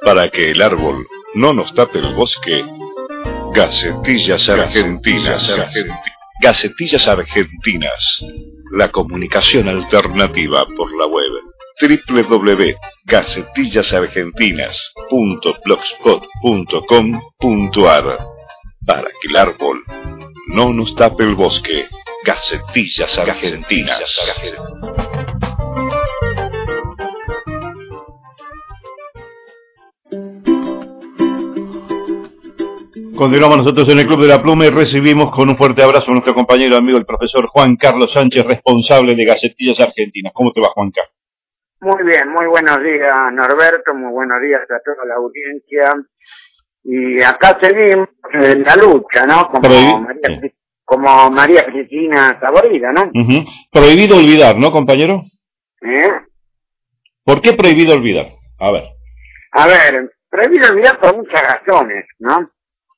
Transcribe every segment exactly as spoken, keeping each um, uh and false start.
Para que el árbol no nos tape el bosque, Gacetillas Argentinas. Gacetillas Argentinas. La comunicación alternativa por la web. doble u doble u doble u punto gacetillas argentinas punto blogspot punto com punto a r. Para que el árbol no nos tape el bosque, Gacetillas Argentinas. Continuamos nosotros en el Club de la Pluma y recibimos con un fuerte abrazo a nuestro compañero amigo, el profesor Juan Carlos Sánchez, responsable de Gacetillas Argentinas. ¿Cómo te va, Juan Carlos? Muy bien, muy buenos días, Norberto, muy buenos días a toda la audiencia. Y acá seguimos en la lucha, ¿no? Como, Prohibi María, sí. como María Cristina Saborida, ¿no? Uh-huh. Prohibido olvidar, ¿no, compañero? ¿Eh? ¿Por qué prohibido olvidar? A ver. A ver, prohibido olvidar por muchas razones, ¿no?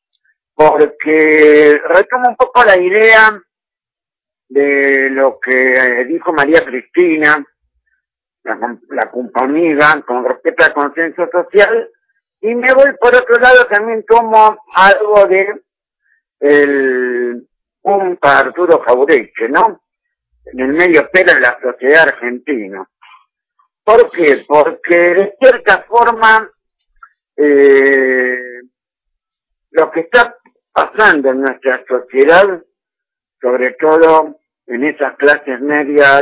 Porque retomo un poco la idea de lo que dijo María Cristina, la, la compañía, con respecto al consenso social, y me voy por otro lado, también tomo algo de el punta Arturo Jauretche, ¿no? En el medio pelo de la sociedad argentina. ¿Por qué? Porque de cierta forma eh, lo que está pasando en nuestra sociedad, sobre todo en esas clases medias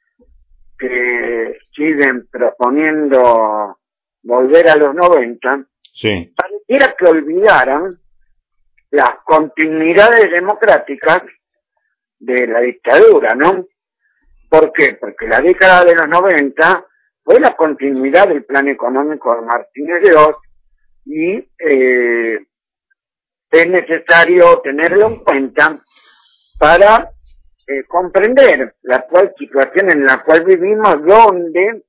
que siguen proponiendo volver a los noventa, sí. pareciera que olvidaran las continuidades democráticas de la dictadura, ¿no? ¿Por qué? Porque la década de los noventa fue la continuidad del plan económico de Martínez de Oz y eh, es necesario tenerlo en cuenta para eh, comprender la actual situación en la cual vivimos, donde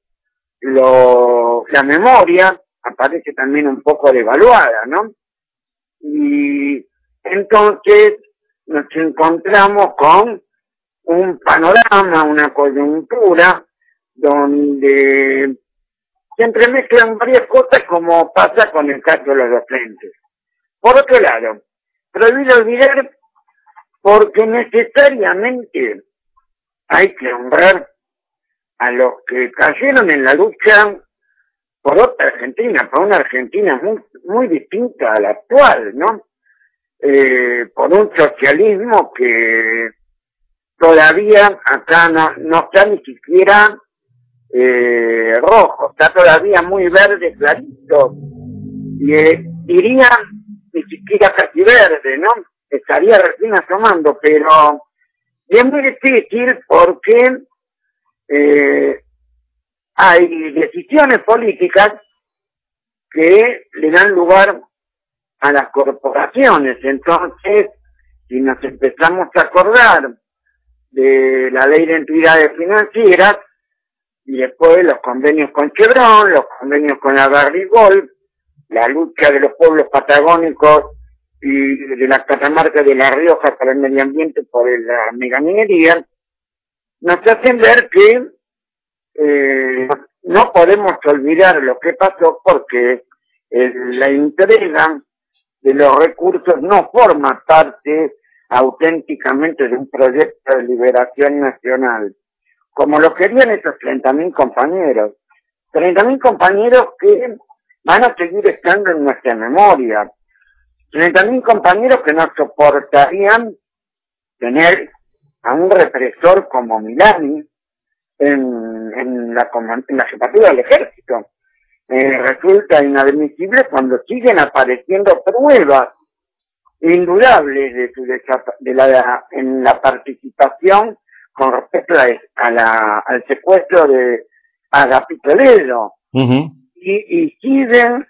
lo, la memoria aparece también un poco devaluada, ¿no? Y entonces nos encontramos con un panorama, una coyuntura, donde se entremezclan varias cosas, como pasa con el caso de los docentes. Por otro lado, prohibido olvidar porque necesariamente hay que honrar a los que cayeron en la lucha por otra Argentina, por una Argentina muy, muy distinta a la actual, ¿no? Eh, por un socialismo que todavía acá no, no está ni siquiera eh, rojo, está todavía muy verde clarito, y eh, diría ni siquiera casi verde, ¿no? Estaría recién asomando, pero es muy difícil porque eh, hay decisiones políticas que le dan lugar a las corporaciones. Entonces, si nos empezamos a acordar de la ley de entidades financieras, y después los convenios con Chevron, los convenios con la Barrigol, la lucha de los pueblos patagónicos y de la Catamarca de La Rioja para el medio ambiente por la megaminería, nos hacen ver que eh, no podemos olvidar lo que pasó, porque eh, la entrega de los recursos no forma parte auténticamente de un proyecto de liberación nacional, como lo querían esos treinta mil compañeros. treinta mil compañeros que van a seguir estando en nuestra memoria. treinta mil compañeros que no soportarían tener a un represor como Milani en, en, la, en la jefatura del ejército. Eh, resulta inadmisible cuando siguen apareciendo pruebas indudables de, su de la en la participación con respecto a, a la, al secuestro de Agapito Ledo. Uh-huh. y, y siguen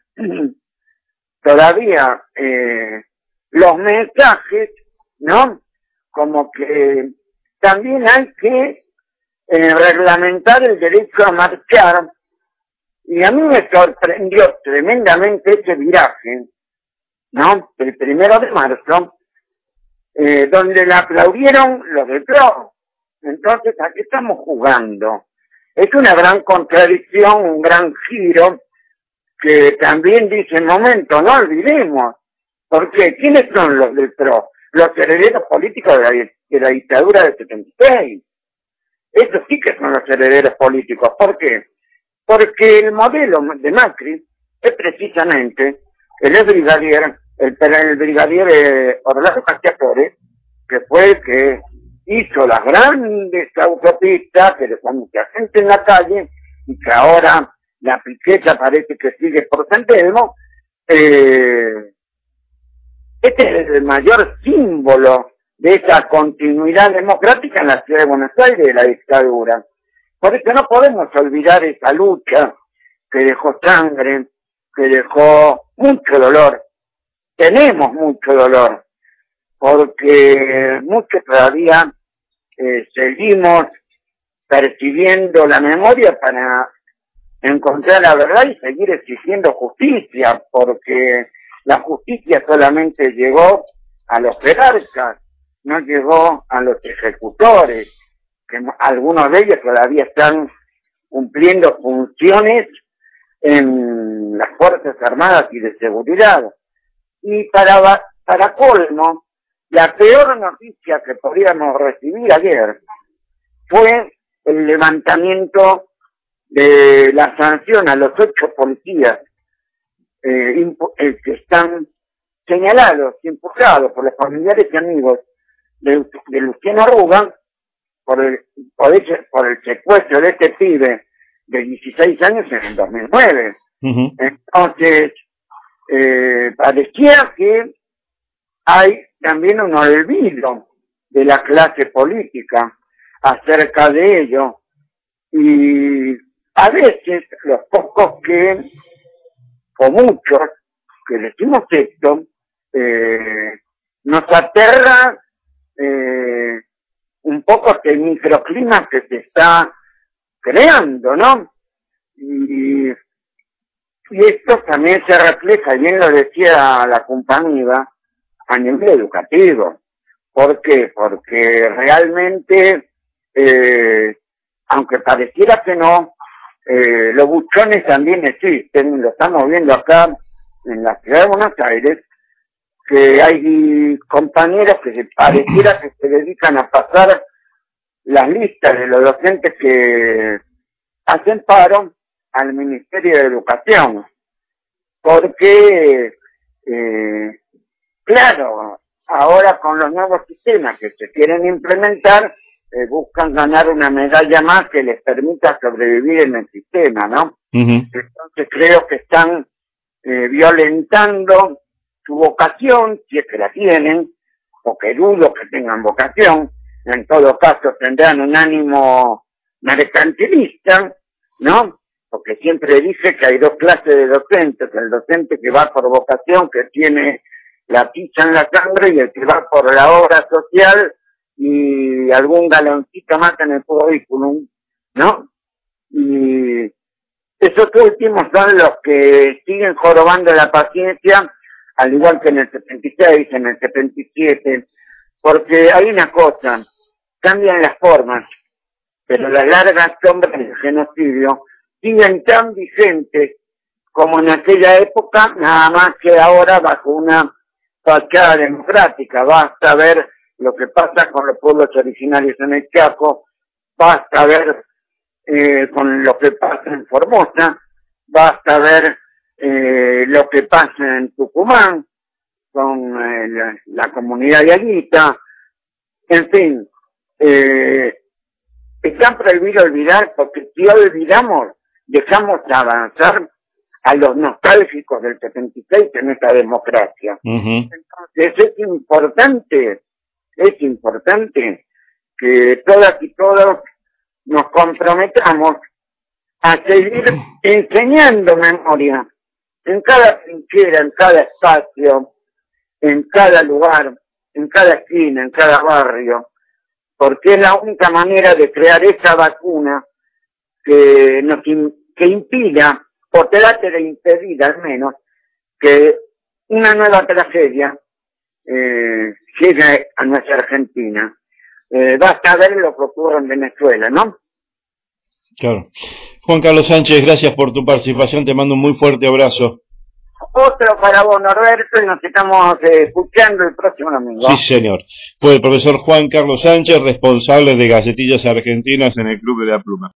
todavía eh, los mensajes, ¿no? Como que también hay que eh, reglamentar el derecho a marchar, y a mí me sorprendió tremendamente ese viraje, ¿no? El primero de marzo, eh, donde le aplaudieron los de Pro. Entonces, ¿a qué estamos jugando? Es una gran contradicción, un gran giro, que también dice, momento, no olvidemos, porque ¿quiénes son los del P R O? Los herederos políticos de la, de la dictadura del setenta y seis. Esos sí que son los herederos políticos. ¿Por qué? Porque el modelo de Macri es precisamente el ex brigadier, el, el brigadier eh, Orlando Castiatore, que fue el que hizo las grandes autopistas, que dejó mucha gente en la calle, y que ahora la riqueza parece que sigue por San Telmo. Eh, este es el mayor símbolo de esa continuidad democrática en la ciudad de Buenos Aires de la dictadura. Por eso no podemos olvidar esa lucha que dejó sangre, que dejó mucho dolor. Tenemos mucho dolor, porque muchos todavía eh, seguimos percibiendo la memoria para encontrar la verdad y seguir exigiendo justicia, porque la justicia solamente llegó a los jerarcas, no llegó a los ejecutores, que algunos de ellos todavía están cumpliendo funciones en las Fuerzas Armadas y de Seguridad. Y para, para colmo, la peor noticia que podríamos recibir ayer fue el levantamiento de la sanción a los ocho policías eh, eh, que están señalados, imputados por los familiares y amigos de, de Luciano Arruga por el, por, ese, por el secuestro de este pibe de dieciséis años en el dos mil nueve. Uh-huh. Entonces, eh, parecía que hay también un olvido de la clase política acerca de ello, y a veces los pocos que, o muchos, que decimos esto, eh, nos aterra eh, un poco este microclima que se está creando, ¿no? Y, y esto también se refleja, bien lo decía la compañía, a nivel educativo. ¿Por qué? Porque realmente, eh, aunque pareciera que no, eh, los buchones también existen, lo estamos viendo acá en la ciudad de Buenos Aires, que hay compañeros que se pareciera que se dedican a pasar las listas de los docentes que hacen paro al Ministerio de Educación, porque eh, claro, ahora con los nuevos sistemas que se quieren implementar, eh, buscan ganar una medalla más que les permita sobrevivir en el sistema, ¿no? Uh-huh. Entonces creo que están eh, violentando su vocación, si es que la tienen, o que dudo que tengan vocación. En todo caso tendrán un ánimo mercantilista, ¿no? Porque siempre dije que hay dos clases de docentes, el docente que va por vocación, que tiene la pizza en la sangre, y el que va por la obra social y algún galoncito más en el currículum, ¿no? Y esos últimos son los que siguen jorobando la paciencia, al igual que en el setenta y seis, en el setenta y siete, porque hay una cosa, cambian las formas, pero las largas sombras del genocidio siguen tan vigentes como en aquella época, nada más que ahora bajo una fachada democrática. Basta ver lo que pasa con los pueblos originarios en el Chaco, basta ver eh, con lo que pasa en Formosa, basta ver eh, lo que pasa en Tucumán, con eh, la, la comunidad de Aguita, en fin, eh, está prohibido olvidar, porque si olvidamos, dejamos de avanzar a los nostálgicos del setenta y seis en esta democracia. Uh-huh. Entonces es importante, es importante que todas y todos nos comprometamos a seguir enseñando memoria en cada trinchera, en cada espacio, en cada lugar, en cada esquina, en cada barrio, porque es la única manera de crear esa vacuna que nos que impida, o trate de impedir al menos, que una nueva tragedia eh, llegue a nuestra Argentina. Eh, basta ver lo que ocurre en Venezuela, ¿no? Claro. Juan Carlos Sánchez, gracias por tu participación, te mando un muy fuerte abrazo. Otro para vos, Norberto, y nos estamos eh, escuchando el próximo domingo. Sí, señor. Fue el profesor Juan Carlos Sánchez, responsable de Gacetillas Argentinas en el Club de la Pluma.